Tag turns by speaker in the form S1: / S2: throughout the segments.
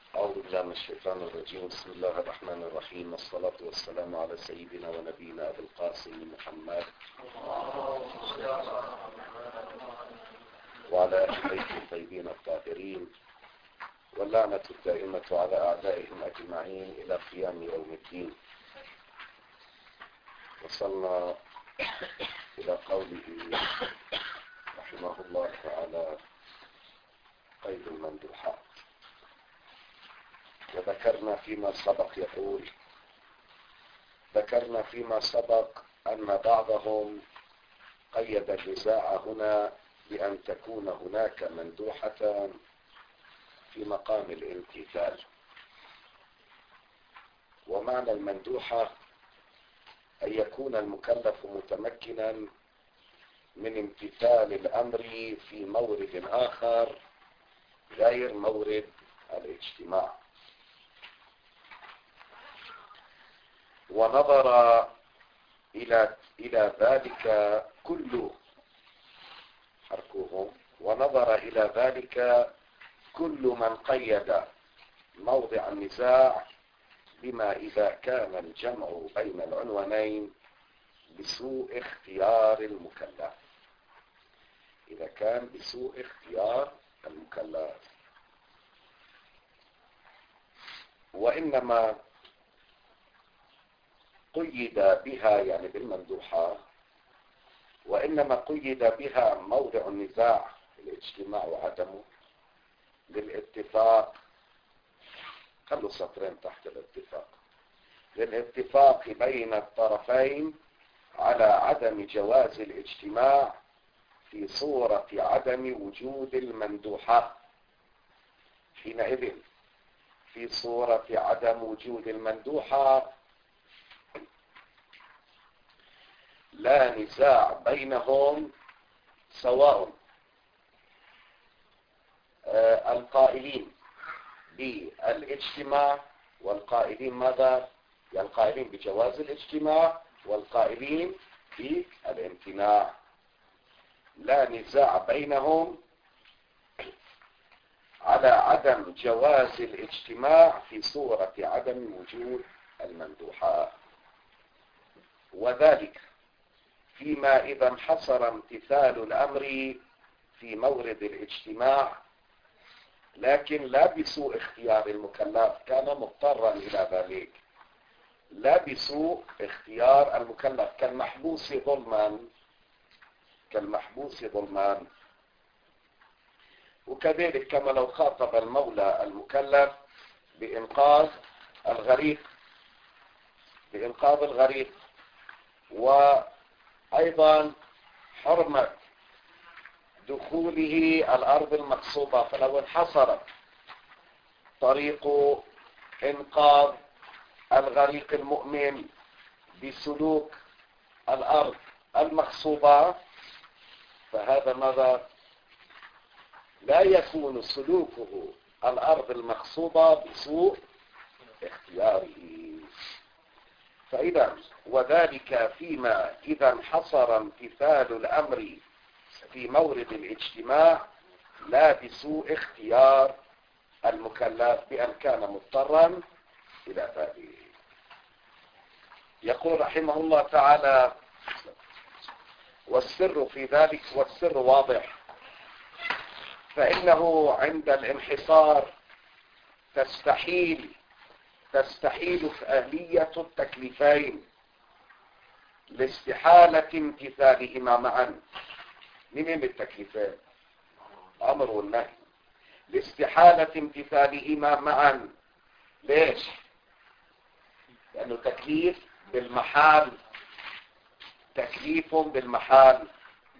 S1: أعوذ بالله من الشيطان الرجيم. بسم الله الرحمن الرحيم، والصلاة والسلام على سيدنا ونبينا أبي القاسم محمد وعلى أهل بيته الطيبين الطاهرين، واللعنة الدائمة على أعدائهم أجمعين إلى قيام يوم الدين. وصلنا إلى قوله رحمه الله تعالى قيد المندوحات، وذكرنا فيما سبق ذكرنا فيما سبق أن بعضهم قيد النزاع هنا بأن تكون هناك مندوحة في مقام الامتثال. ومعنى المندوحة أن يكون المكلف متمكنا من امتثال الأمر في مورد آخر غير مورد الاجتماع. ونظر إلى ذلك كل من قيد موضع النزاع بما إذا كان الجمع بين العنوانين بسوء اختيار المكلف. إذا كان بسوء اختيار المكلف، وإنما قيد بها يعني بالمندوحة، وإنما قيد بها موضع النزاع الاجتماع وعدمه للاتفاق. خلوا سطرين تحت الاتفاق. للاتفاق بين الطرفين على عدم جواز الاجتماع في صورة عدم وجود المندوحة. حينئذ في صورة عدم وجود المندوحة لا نزاع بينهم، سواء القائلين بالاجتماع والقائلين ماذا؟ القائلين بجواز الاجتماع والقائلين بالامتناع. لا نزاع بينهم على عدم جواز الاجتماع في صورة عدم وجود المندوحة، وذلك فيما إذا انحصر امتثال الأمر في مورد الاجتماع، لكن لا بسوء اختيار المكلف، كان مضطرا إلى ذلك. لا بسوء اختيار المكلف كالمحبوس ظلما. وكذلك كما لو خاطب المولى المكلف بإنقاذ الغريق، وأيضا حرمة دخوله الأرض المغصوبة. فلو انحصرت طريق إنقاذ الغريق المؤمن بسلوك الأرض المغصوبة، فهذا ماذا؟ لا يكون سلوكه الأرض المغصوبة بسوء اختياره. فإذا وذلك فيما إذا انحصر امتثال الأمر في مورد الاجتماع لا بسوء اختيار المكلف بأن كان مضطرا إلى ذلك. يقول رحمه الله تعالى: والسر في ذلك، والسر واضح، فإنه عند الانحصار تستحيل أهلية التكليفين لاستحالة امتثالهما معا. من التكليفين؟ أمر والنهي. لاستحالة امتثالهما معا. ليش؟ لأنه تكليف بالمحال،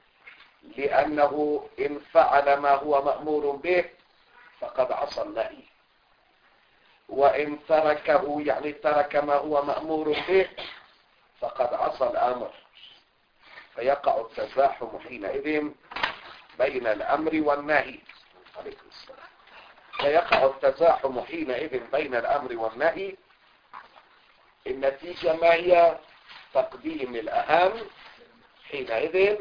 S1: لأنه إن فعل ما هو مأمور به فقد عصى النهي، وإن تركه يعني ترك ما هو مأمور به فقد عصى الأمر. فيقع التزاحم حينئذ بين الأمر والنهي. عليكم السلام. فيقع التزاحم حينئذ بين الأمر والنهي. النتيجة ما هي؟ تقديم الأهم حينئذ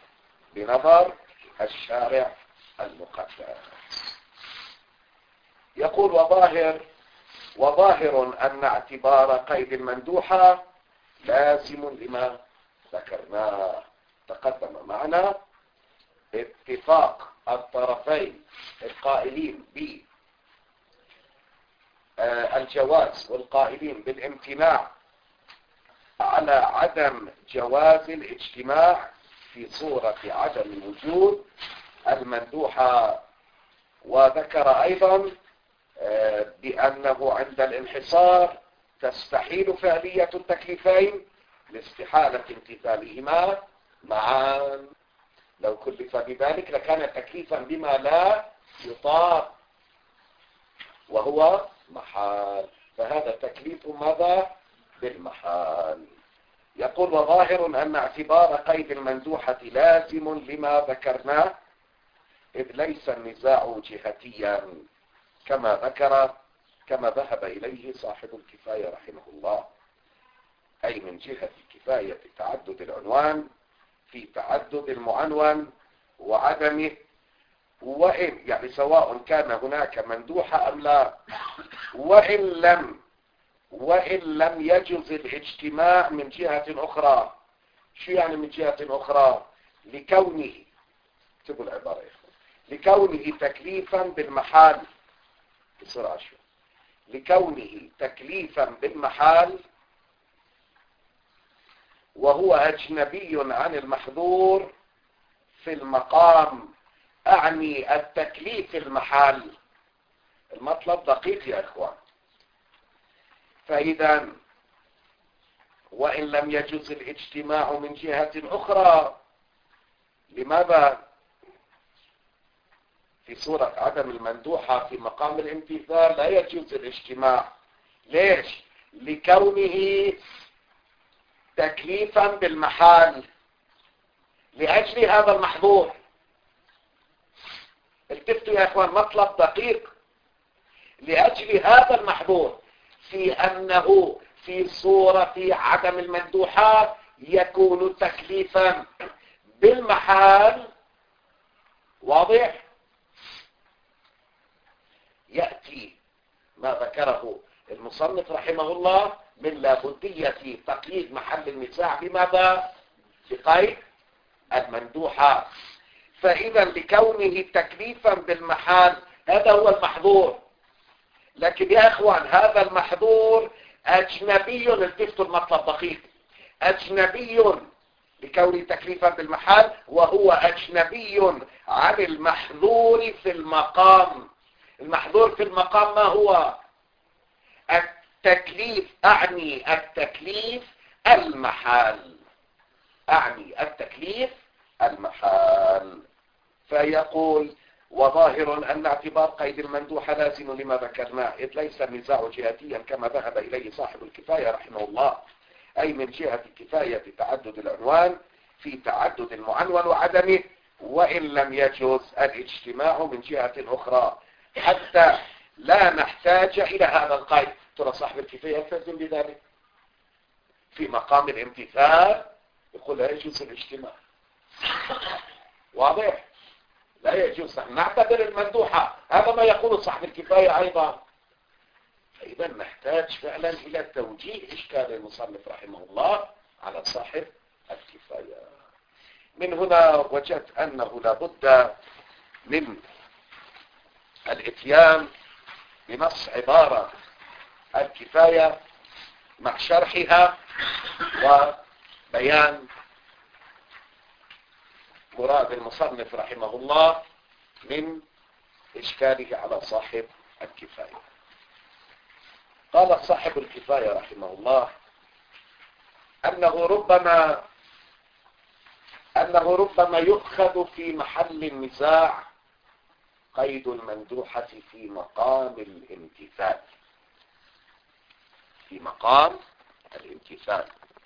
S1: بنظر الشارع المقدس. يقول وظاهر أن اعتبار قيد المندوحة لازم لما ذكرناه. تقدم معنا اتفاق الطرفين القائلين بالجواز والقائلين بالامتناع على عدم جواز الاجتماع في صورة عدم وجود المندوحة. وذكر أيضا بأنه عند الانحصار تستحيل فعلية التكليفين لاستحالة امتثالهما معا. لو كلف بذلك لكان تكليفا بما لا يطاق وهو محال، فهذا تكليف ماذا؟ بالمحال. يقول وظاهر أن اعتبار قيد المندوحة لازم لما ذكرناه إذ ليس النزاع جهتيا كما ذهب إليه صاحب الكفاية رحمه الله، أي من جهة كفاية تعدد العنوان في تعدد المعنون وعدمه، وإن يعني سواء كان هناك مندوحة أم لا، وإن لم يجز الاجتماع من جهة أخرى. شو يعني من جهة أخرى؟ لكونه، اكتبوا العبارة يا إخوان، لكونه تكليفا بالمحال، بسرعة شو، لكونه تكليفا بالمحال وهو أجنبي عن المحظور في المقام. أعني التكليف المحال، المطلب دقيق يا إخوان. فإذا وإن لم يجوز الاجتماع من جهة أخرى، لماذا في صورة عدم المندوحة في مقام الامتثال لا يجوز الاجتماع؟ ليش؟ لكونه تكليفا بالمحال لأجل هذا المحظور. التفتوا يا اخوان، مطلب دقيق. لأجل هذا المحظور، في أنه في صورة عدم المندوحة يكون تكليفا بالمحال. واضح؟ يأتي ما ذكره المصنف رحمه الله من لابدية تقييد محل النزاع بماذا؟ بقيد المندوحة. فإذا لكونه تكليفا بالمحال هذا هو المحظور، لكن يا اخوان هذا المحظور اجنبي، التفتوا المطلب دقيق، اجنبي لكونه تكليفا بالمحال وهو اجنبي عن المحظور في المقام. المحظور في المقام ما هو؟ التكليف، أعني التكليف المحال، أعني التكليف المحال. فيقول وظاهر أن اعتبار قيد المندوحة لازم لما ذكرناه إذ ليس النزاع جهتيا كما ذهب إليه صاحب الكفاية رحمه الله، أي من جهة كفاية تعدد العنوان في تعدد المعنون وعدمه، وإن لم يجوز الاجتماع من جهة أخرى، حتى لا نحتاج إلى هذا القيد. ترى صاحب الكفاية يلتزم بذلك في مقام الامتثال، يقول لا يجوز الاجتماع. واضح؟ لا يجوز، نعتبر المندوحة، هذا ما يقول صاحب الكفاية أيضا. فإذا نحتاج فعلا إلى توجيه إشكال المصنف رحمه الله على صاحب الكفاية. من هنا وجدت أنه لابد من الاتيان بنص عبارة الكفاية مع شرحها وبيان مراد المصنف رحمه الله من إشكاله على صاحب الكفاية. قال صاحب الكفاية رحمه الله أنه ربما يؤخذ في محل النزاع قيد المندوحة في مقام الامتثال، في مقام الامتثال.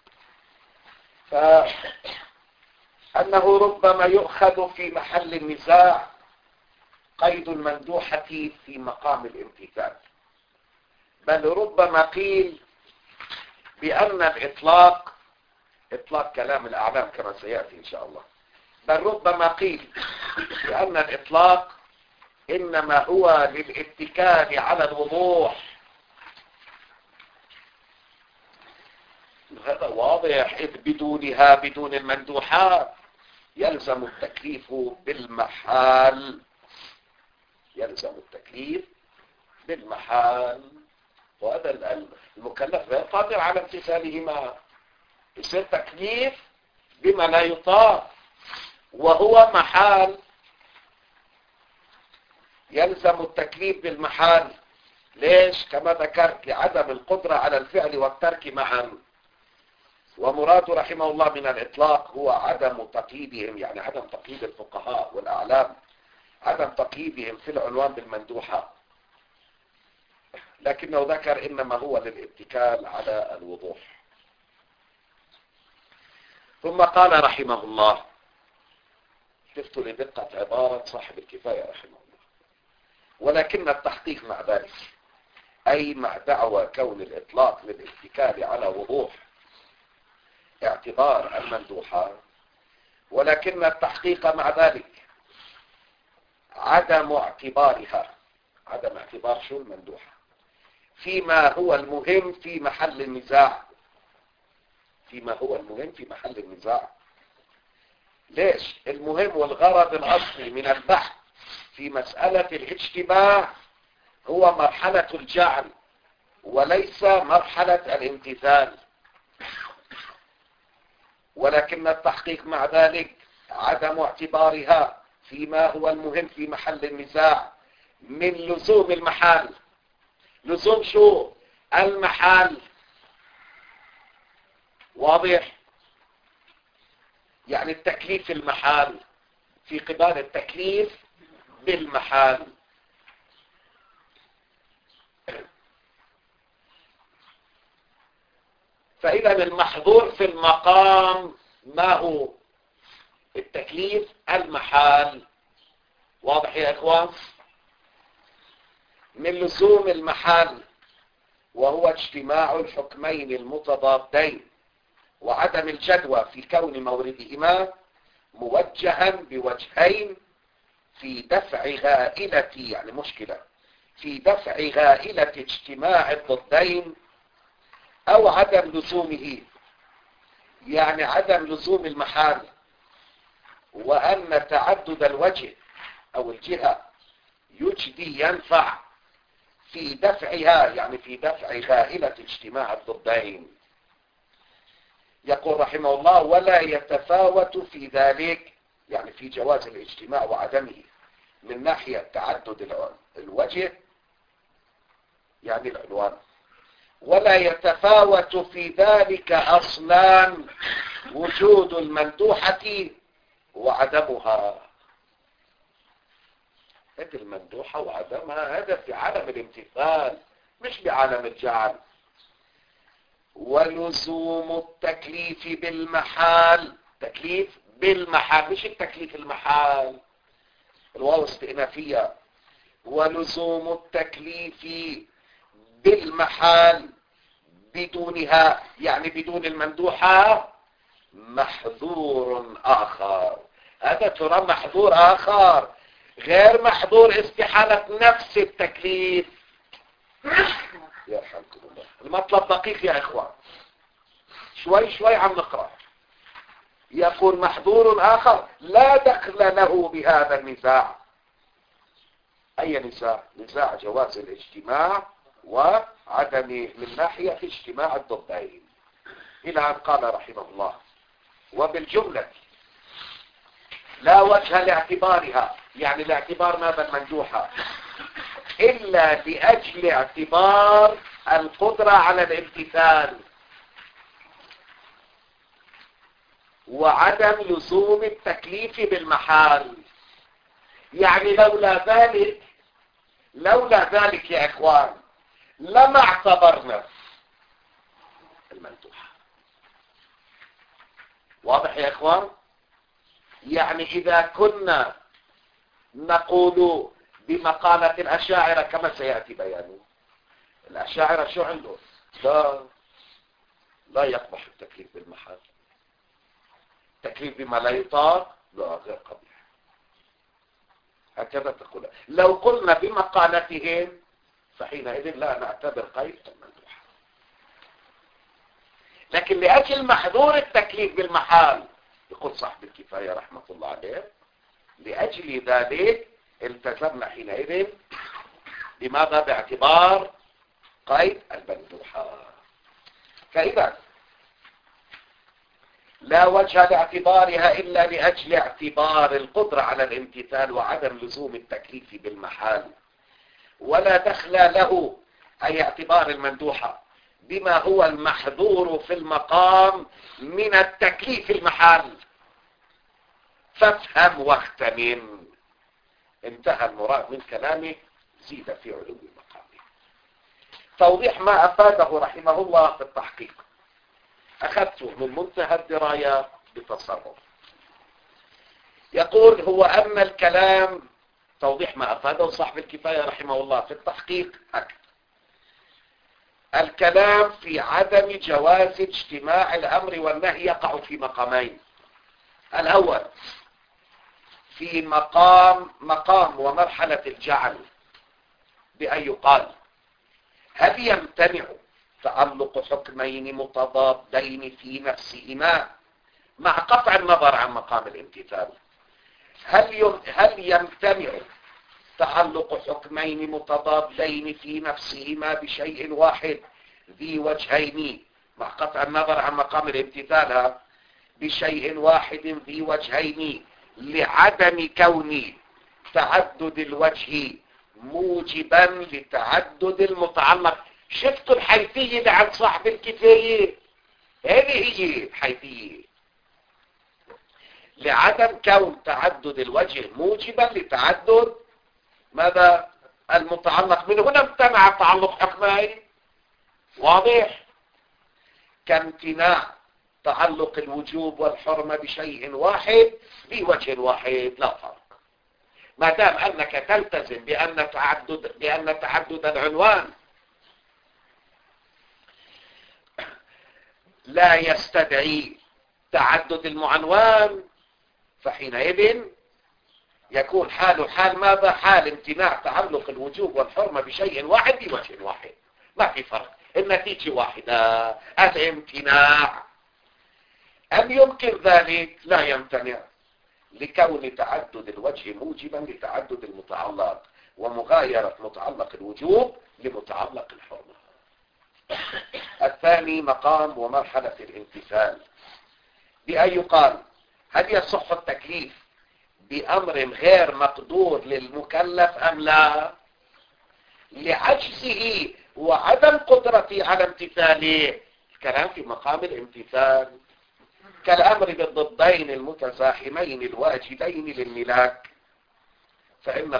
S1: فأنه ربما يؤخذ في محل النزاع قيد المندوحة في مقام الامتثال، بل ربما قيل بأن الإطلاق، إطلاق كلام الأعلام كما سيأتي إن شاء الله، بل ربما قيل بأن الإطلاق إنما هو للاتكال على الوضوح. هذا واضح، إذ بدونها، بدون المندوحات، يلزم التكليف بالمحال. يلزم التكليف بالمحال، وهذا المكلف غير قادر على امتثالهما. يصير تكليف بما لا يطاق وهو محال. يلزم التكليف بالمحال. ليش؟ كما ذكرت، لعدم القدرة على الفعل والترك معا. ومراد رحمه الله من الإطلاق هو عدم تقييدهم، يعني عدم تقييد الفقهاء والأعلام، عدم تقييدهم في العنوان بالمندوحة، لكنه ذكر إنما هو للاتكال على الوضوح. ثم قال رحمه الله، شفت لدقة عبارة صاحب الكفاية رحمه الله، ولكن التحقيق مع ذلك، أي مع دعوى كون الإطلاق للاتكال على وضوح اعتبار المندوحة، ولكن التحقيق مع ذلك عدم اعتبارها، عدم اعتبار شو المندوحة فيما هو المهم في محل النزاع. فيما هو المهم في محل النزاع. ليش؟ المهم والغرض الأصلي من البحث في مسألة الاجتماع هو مرحلة الجعل وليس مرحلة الامتثال، ولكن التحقيق مع ذلك عدم اعتبارها فيما هو المهم في محل النزاع من لزوم المحال. لزوم شو؟ المحال. واضح؟ يعني التكليف المحال في قبال التكليف بالمحال. فإذا المحظور في المقام ما هو؟ التكليف المحال. واضح يا إخوان؟ من لزوم المحال، وهو اجتماع الحكمين المتضادين وعدم الجدوى في كون موردهما موجها بوجهين في دفع غائلة، يعني مشكلة في دفع غائلة اجتماع الضدين، أو عدم لزومه، يعني عدم لزوم المحال، وأن تعدد الوجه أو الجهة يجدي ينفع في دفعها، يعني في دفع غائلة اجتماع الضدين. يقول رحمه الله: ولا يتفاوت في ذلك، يعني في جواز الاجتماع وعدمه من ناحية تعدد الوجه، يعني العنوان، ولا يتفاوت في ذلك أصلان: وجود المندوحة وعدمها. هذه المندوحة وعدمها هذا في عالم الامتثال، مش بعالم الجعل. ولزوم التكليف بالمحال، تكليف بالمحال، مش التكليف المحال، الواو استئنافية. ولزوم التكليف بالمحال بدونها، يعني بدون المندوحة، محظور آخر. هذا ترى محظور آخر غير محظور استحالة نفس التكليف. يرحمكم الله. المطلب دقيق يا إخوان، شوي شوي عم نقرأ. يقول محظور آخر لا دخل له بهذا النزاع. أي نزاع؟ نزاع جواز الاجتماع وعدمه من ناحية اجتماع الضدين، إلى أن قال رحمه الله: وبالجملة لا وجه لاعتبارها، يعني لاعتبار ماذا؟ المندوحة، إلا لأجل اعتبار القدرة على الامتثال وعدم لزوم التكليف بالمحال. يعني لولا ذلك يا إخوان لما اعتبرنا المندوحة. واضح يا إخوان؟ يعني إذا كنا نقول بمقالة الأشاعرة كما سيأتي بيانه، الأشاعرة شو عندهم؟ لا يقبح التكليف بالمحال. تكليف بما لا يطاق لا، غير قبيح. هكذا تقول. لو قلنا بمقالتهم فحينئذ لا نعتبر قيد المندوحة. لكن لأجل محظور التكليف بالمحال، يقول صاحب الكفاية رحمة الله عليه، لأجل ذلك التزمنا حينئذ بماذا؟ باعتبار قيد المندوحة. فإذا لا وجه لاعتبارها إلا لأجل اعتبار القدرة على الامتثال وعدم لزوم التكليف بالمحال، ولا دخل له أي اعتبار المندوحة بما هو المحظور في المقام من التكليف المحال. فافهم واغتنم. انتهى المراد من كلامه، زيد في علو مقامه. توضيح ما أفاده رحمه الله في التحقيق أخذته من منتهى الدراية بتصرف. يقول هو أن الكلام، توضيح ما أفاده صاحب الكفاية رحمه الله في التحقيق أكثر، الكلام في عدم جواز اجتماع الأمر والنهي يقع في مقامين. الأول في مقام ومرحلة الجعل، بأن يقال هل يمتنع تعلق حكمين متضادين في نفسهما مع قطع النظر عن مقام الامتثال؟ هل يمتنع تعلق حكمين متضادين في نفسهما بشيء واحد ذي وجهين مع قطع النظر عن مقام الامتثال بشيء واحد ذي وجهين لعدم كون تعدد الوجه موجبا لتعدد المتعلق؟ شفتوا الحيثية اللي عند صاحب الكفاية؟ هذه هي الحيثية، لعدم كون تعدد الوجه موجبا لتعدد ماذا؟ المتعلق. من هنا امتنع تعلق حكمين، واضح؟ كامتناع تعلق الوجوب والحرمة بشيء واحد بوجه واحد، لا فرق. ما دام أنك تلتزم بأن تعدد العنوان لا يستدعي تعدد المعنوان، فحينئذ يكون حال ماذا؟ حال امتناع تعلق الوجوب والحرمة بشيء واحد بوجه واحد، ما في فرق، النتيجة واحدة، الامتناع. أم يمكن ذلك؟ لا يمتنع، لكون تعدد الوجه موجبا لتعدد المتعلق ومغايرة متعلق الوجوب لمتعلق الحرمة. الثاني مقام ومرحلة الامتثال، بأن يقال هل يصح التكليف بأمر غير مقدور للمكلف أم لا، لعجزه وعدم قدرته على امتثاله. الكلام في مقام الامتثال كالأمر بالضدين المتزاحمين الواجبين للملاك، فإن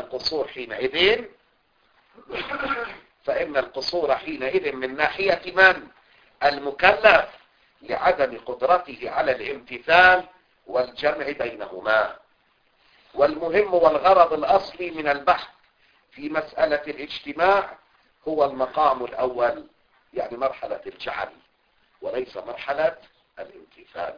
S1: القصور حينئذ من ناحية من؟ المكلف، لعدم قدرته على الامتثال والجمع بينهما. والمهم والغرض الأصلي من البحث في مسألة الاجتماع هو المقام الأول، يعني مرحلة الجعل، وليس مرحلة الامتثال،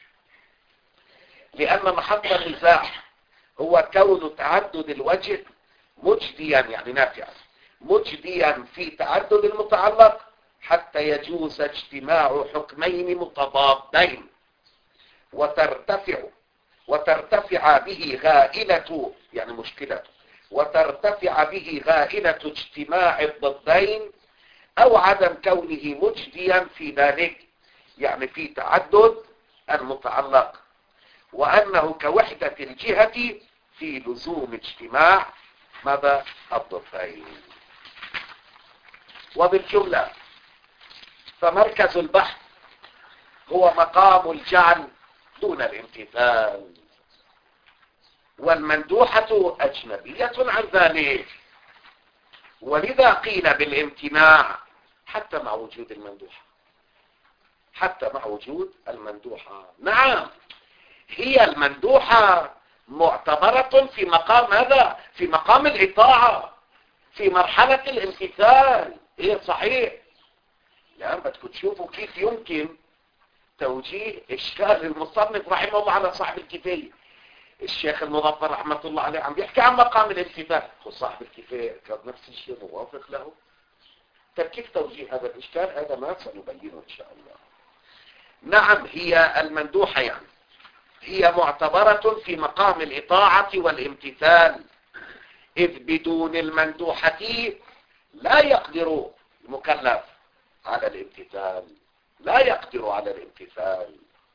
S1: لأن محط النزاع هو كون تعدد الوجه مجديا، يعني نافعا مجديا في تعدد المتعلق حتى يجوز اجتماع حكمين متضادين وترتفع به غائلة، يعني مشكلة، وترتفع به غائلة اجتماع الضدين أو عدم كونه مجديا في ذلك، يعني في تعدد المتعلق، وأنه كوحدة الجهة في لزوم اجتماع ماذا؟ الضدين. وبالجملة فمركز البحث هو مقام الجعل دون الامتثال، والمندوحة أجنبية عن ذلك، ولذا قيل بالامتناع حتى مع وجود المندوحة. نعم، هي المندوحة معتبرة في مقام هذا، في مقام الإطاعة، في مرحلة الامتثال. هي صحيح، لأن بدكم تشوفوا كيف يمكن توجيه إشكال المصنف رحمه الله على صاحب الكفاية. الشيخ المظفر رحمة الله عليه عم بيحكي عن مقام الامتثال، وصاحب الكفاية كان نفس الشيء موافق له. طيب كيف توجيه هذا الإشكال؟ هذا ما سنبينه إن شاء الله. نعم، هي المندوحة يعني هي معتبرة في مقام الإطاعة والامتثال، إذ بدون المندوحة لا يقدر المكلف على الامتثال، لا يقدر على الامتثال.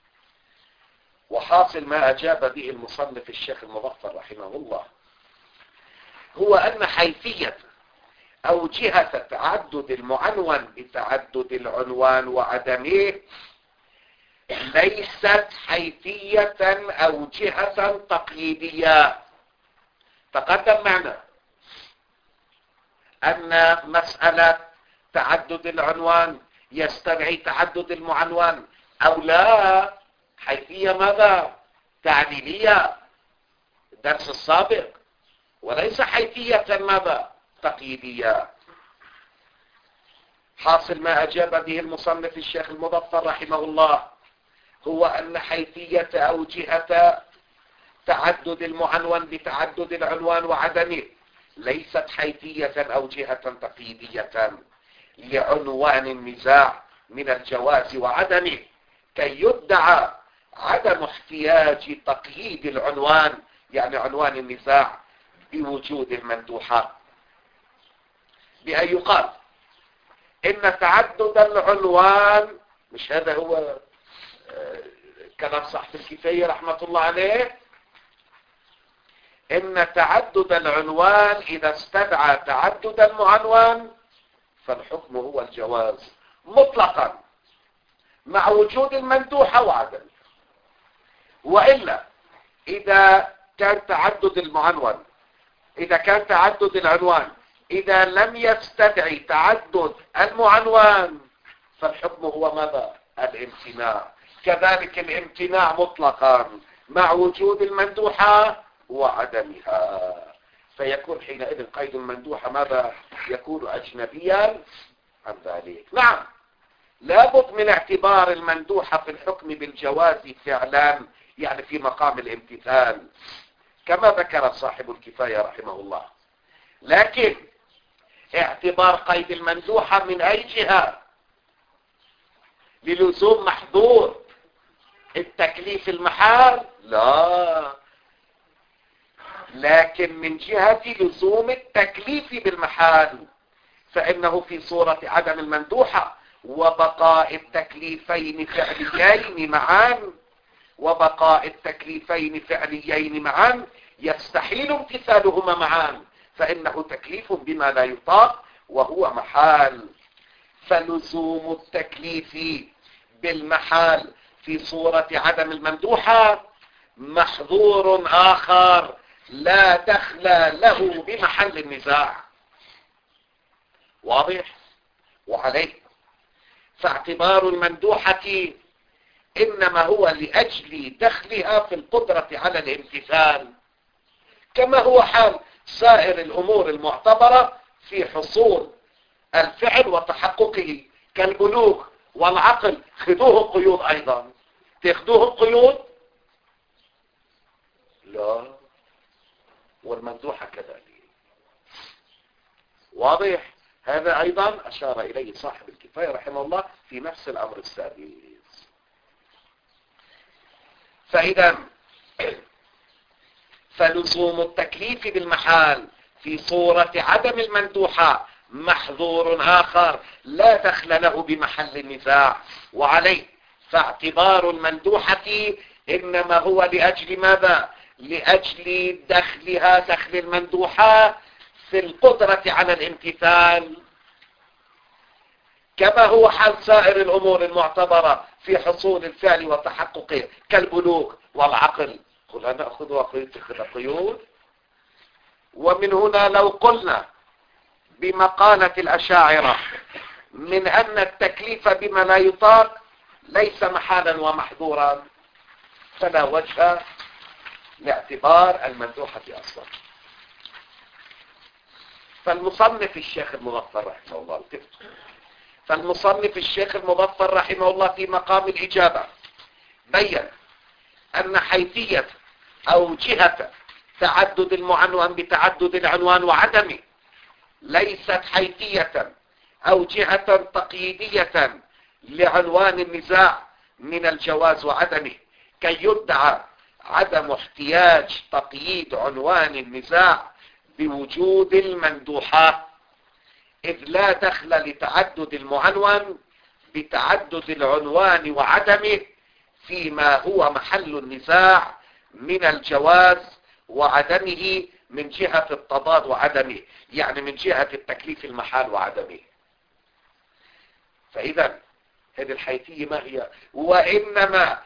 S1: وحاصل ما أجاب به المصنف الشيخ المظفر رحمه الله هو أن حيثية أو جهة تعدد المعنون بتعدد العنوان وعدمه ليست حيثية أو جهة تقييدية. تقدم معنا أن مسألة تعدد العنوان يستدعي تعدد المعنون أو لا، حيثية ماذا؟ تعليلية، الدرس السابق، وليس حيثية ماذا؟ تقييدية. حاصل ما أجاب به المصنف الشيخ المظفر رحمه الله هو أن حيثية أو جهة تعدد المعنون بتعدد العنوان وعدمه ليست حيثية أو جهة تقييدية لعنوان النزاع من الجواز وعدمه، كي يدعى عدم احتياج تقييد العنوان يعني عنوان النزاع بوجود المندوحة، بأن يقال إن تعدد العنوان، مش هذا هو كلام صاحب الكفاية رحمة الله عليه، إن تعدد العنوان إذا استدعى تعدد المعنون فالحكم هو الجواز مطلقا مع وجود المندوحة وعدمه. وإلا إذا كان تعدد المعنون، إذا كان تعدد العنوان إذا لم يستدعي تعدد المعنون فالحكم هو ماذا؟ الامتناع. كذلك الامتناع مطلقا مع وجود المندوحة وعدمها، فيكون حينئذ قيد المندوحة ماذا؟ يكون أجنبيا عن ذلك. نعم، لابد من اعتبار المندوحة في الحكم بالجواز فعلا، يعني في مقام الامتثال كما ذكر صاحب الكفاية رحمه الله، لكن اعتبار قيد المندوحة من أي جهة؟ للزوم محظور التكليف المحال؟ لا، لكن من جهة لزوم التكليف بالمحال، فإنه في صورة عدم المندوحة وبقاء التكليفين فعليين معا، وبقاء التكليفين فعليين معا يستحيل امتثالهما معا، فإنه تكليف بما لا يطاق وهو محال. فلزوم التكليف بالمحال في صورة عدم المندوحة محظور آخر لا دخل له بمحل النزاع. واضح؟ وعليه فاعتبار المندوحة إنما هو لأجل دخلها في القدرة على الامتثال، كما هو حال سائر الأمور المعتبرة في حصول الفعل وتحققه كالبلوغ والعقل. خذوه قيود أيضا، تاخذوه قيود؟ لا، والمندوحة كذلك. واضح؟ هذا أيضا أشار إليه صاحب الكفاية رحمه الله في نفس الأمر السادس. فإذا فلزوم التكليف بالمحال في صورة عدم المندوحة محظور آخر لا دخل له بمحل النزاع. وعليه فاعتبار المندوحة إنما هو لأجل ماذا؟ لأجل دخلها، دخل المندوحة في القدرة على الامتثال، كما هو حال سائر الأمور المعتبرة في حصول الفعل وتحققه كالبلوغ والعقل. قل أنا أخذ قيود. ومن هنا لو قلنا بمقالة الأشاعرة من أن التكليف بما لا يطاق ليس محالا ومحظورا، فلا وجه لاعتبار المندوحة أصلا. فالمصنف الشيخ المظفر رحمه الله فالمصنف الشيخ المظفر رحمه الله في مقام الإجابة بين أن حيثية أو جهة تعدد المعنون بتعدد العنوان وعدمه، ليست حيثية أو جهة تقييدية لعنوان النزاع من الجواز وعدمه، كي يدعى عدم احتياج تقييد عنوان النزاع بوجود المندوحات، إذ لا دخل لتعدد المعنون بتعدد العنوان وعدمه فيما هو محل النزاع من الجواز وعدمه من جهة التضاد وعدمه، يعني من جهة التكليف المحال وعدمه. فإذا هذه الحيثية ما هي؟ وإنما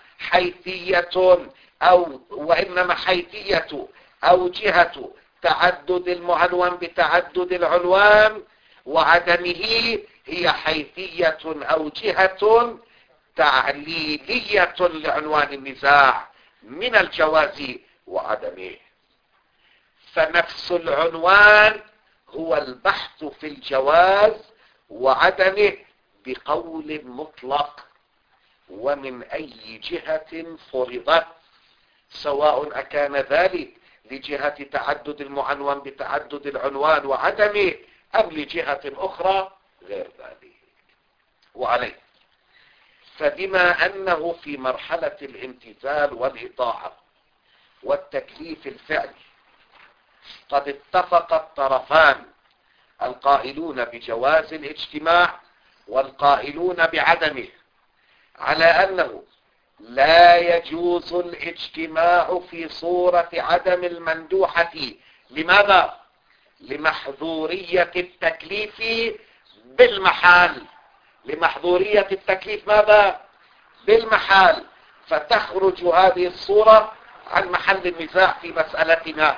S1: حيثية أو جهة تعدد المعنون بتعدد العنوان وعدمه هي حيثية أو جهة تعليلية لعنوان النزاع من الجواز وعدمه. فنفس العنوان هو البحث في الجواز وعدمه بقول مطلق ومن أي جهة فرضت، سواء أكان ذلك لجهة تعدد المعنون بتعدد العنوان وعدمه أم لجهة أخرى غير ذلك. وعليه فبما أنه في مرحلة الامتثال والإطاعة والتكليف الفعلي قد اتفق الطرفان القائلون بجواز الاجتماع والقائلون بعدمه على أنه لا يجوز الاجتماع في صورة عدم المندوحة. لماذا؟ لمحظورية التكليف بالمحال. لمحظورية التكليف ماذا؟ بالمحال. فتخرج هذه الصورة عن محل النزاع في مسألتنا،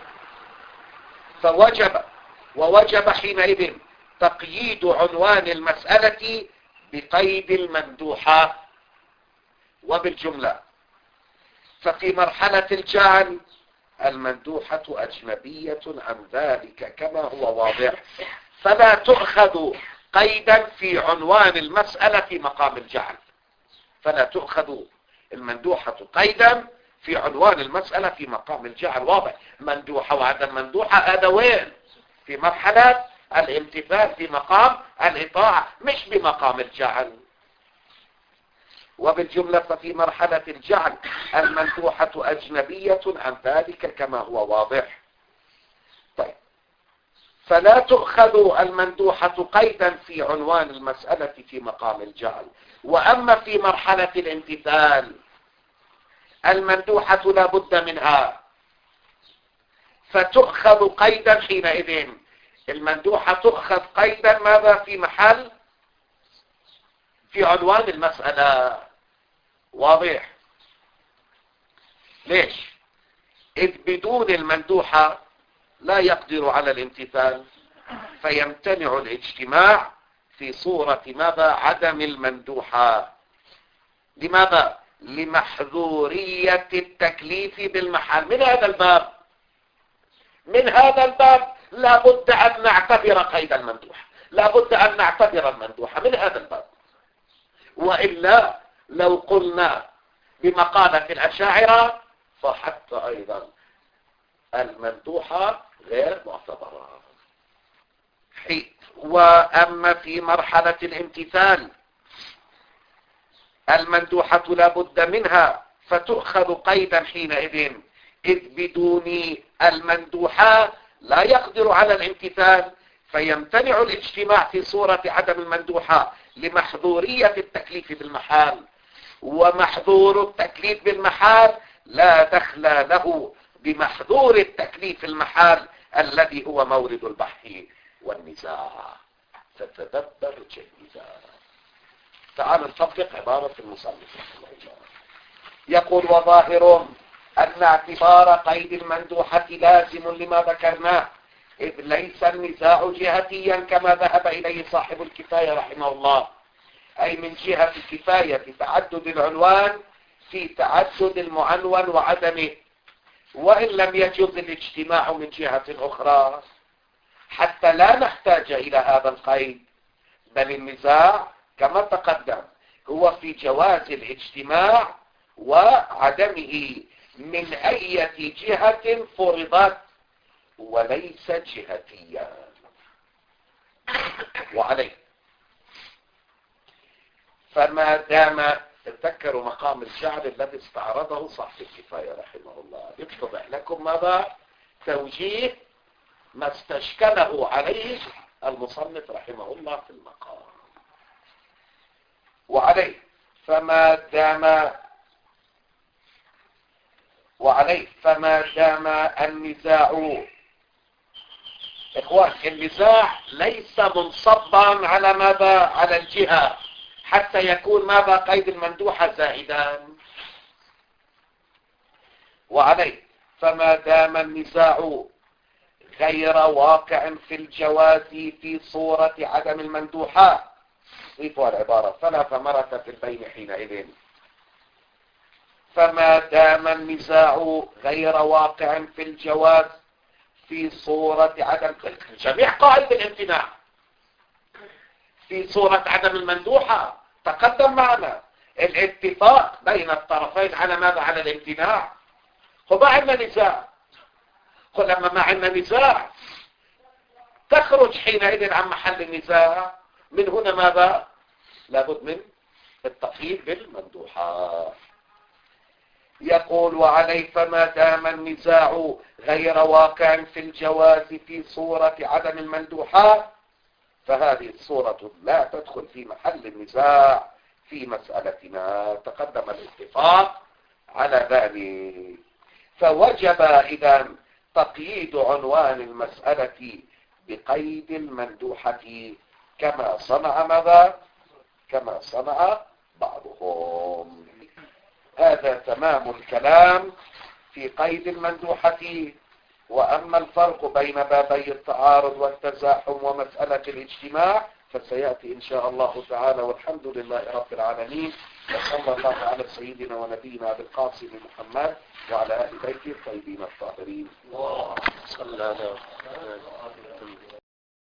S1: ووجب حينئذ تقييد عنوان المسألة بقيد المندوحة. وبالجملة ففي مرحلة الجعل المندوحة أجنبية عن ذلك كما هو واضح، فلا تؤخذ قيدا في عنوان المسألة في مقام الجعل. فلا تؤخذ المندوحة قيدا في عنوان المسألة في مقام الجعل. واضح، مندوحة وعدم مندوحة هذا وين؟ في مرحلة الامتثال، في مقام الإطاعة، مش بمقام الجعل. وبالجملة ففي مرحلة الجعل المندوحة أجنبية عن ذلك كما هو واضح. طيب، فلا تؤخذ المندوحة قيدا في عنوان المسألة في مقام الجعل. وأما في مرحلة الامتثال المندوحة لا بد منها، فتؤخذ قيدا حينئذ. المندوحة تؤخذ قيدا ماذا؟ في محل، في عنوان المسألة. واضح؟ ليش؟ إذ بدون المندوحة لا يقدر على الامتثال، فيمتنع الاجتماع في صورة ماذا؟ عدم المندوحة. لماذا؟ لمحظورية التكليف بالمحال. من هذا الباب لا بد أن نعتبر قيد المندوحة، لا بد أن نعتبر المندوحة من هذا الباب. وإلا لو قلنا بمقالة الأشاعرة فحتى أيضا المندوحة غير معتبرة. وأما في مرحلة الامتثال المندوحة لا بد منها، فتؤخذ قيدا حينئذ، إذ بدون المندوحة لا يقدر على الامتثال، فيمتنع الاجتماع في صورة عدم المندوحة لمحظورية التكليف بالمحال. ومحظور التكليف بالمحال لا دخل له بمحظور التكليف المحال الذي هو مورد البحث والنزاع. فتدبر جيدا. تعال نطبق عبارة المصنف. يقول: وظاهر أن اعتبار قيد المندوحة لازم لما ذكرناه، إذ ليس النزاع جهتيا كما ذهب إليه صاحب الكفاية رحمه الله، أي من جهة كفاية تعدد العنوان في تعدد المعنون وعدمه، وإن لم يجوز الاجتماع من جهة أخرى، حتى لا نحتاج إلى هذا القيد، بل النزاع كما تقدم هو في جواز الاجتماع وعدمه، من أي جهة فرضت وليس جهتيا. وعليه فما دام، تذكروا مقام الجعل الذي استعرضه صاحب الكفاية رحمه الله، يتضح لكم ماذا توجيه ما استشكله عليه المصنف رحمه الله في المقام. وعليه فما دام النزاع، إخوان النزاع ليس منصبا على ماذا؟ على الجهة حتى يكون ماذا؟ قيد المندوحة زائدا. وعليه فما دام النزاع غير واقع في الجواز في صورة عدم المندوحة، ضيفوا العبارة فلا ثمرة في البين حينئذ. فما دام النزاع غير واقع في الجواز في صورة عدم، جميع قائد الامتناع في صورة عدم المندوحة تقدم معنا الاتفاق بين الطرفين على ماذا؟ على الامتناع. وما عندنا نزاع، ولما ما عندنا نزاع تخرج حينئذ عن محل النزاع. من هنا ماذا؟ لابد من التقييد بالمندوحة. يقول وعليه فما دام النزاع غير واقع في الجواز في صورة عدم المندوحة، فهذه الصورة لا تدخل في محل النزاع في مسألتنا، تقدم الاتفاق على ذلك. فوجب إذا تقييد عنوان المسألة بقيد المندوحة كما صنع ماذا؟ كما صنع بعضهم. هذا تمام الكلام في قيد المندوحة. وأما الفرق بين بابي التعارض والتزاحم ومسألة الاجتماع فسيأتي إن شاء الله تعالى، والحمد لله رب العالمين، وصلى الله على سيدنا ونبينا بالقاسم محمد وعلى آل بيته الطيبين الطاهرين.
S2: صلى الله عليه وسلم.